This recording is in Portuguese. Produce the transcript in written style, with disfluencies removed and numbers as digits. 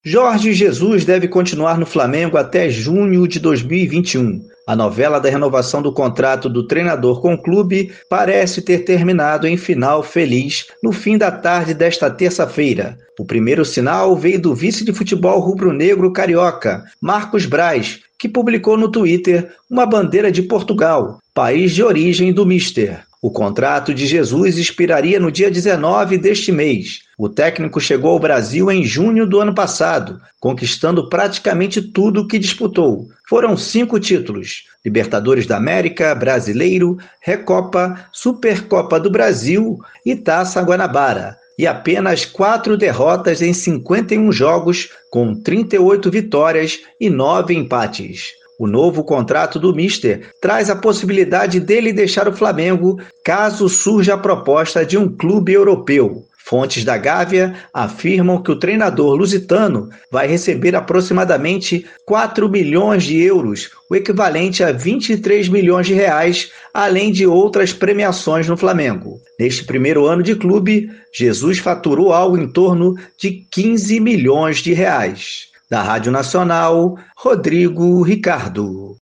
Jorge Jesus deve continuar no Flamengo até junho de 2021. A novela da renovação do contrato do treinador com o clube parece ter terminado em final feliz no fim da tarde desta terça-feira. O primeiro sinal veio do vice de futebol rubro-negro carioca, Marcos Braz, que publicou no Twitter uma bandeira de Portugal, país de origem do Mister. O contrato de Jesus expiraria no dia 19 deste mês. O técnico chegou ao Brasil em junho do ano passado, conquistando praticamente tudo o que disputou. Foram 5 títulos: Libertadores da América, Brasileiro, Recopa, Supercopa do Brasil e Taça Guanabara. E apenas 4 derrotas em 51 jogos, com 38 vitórias e 9 empates. O novo contrato do Mister traz a possibilidade dele deixar o Flamengo caso surja a proposta de um clube europeu. Fontes da Gávea afirmam que o treinador lusitano vai receber aproximadamente 4 milhões de euros, o equivalente a 23 milhões de reais, além de outras premiações no Flamengo. Neste primeiro ano de clube, Jesus faturou algo em torno de 15 milhões de reais. Da Rádio Nacional, Rodrigo Ricardo.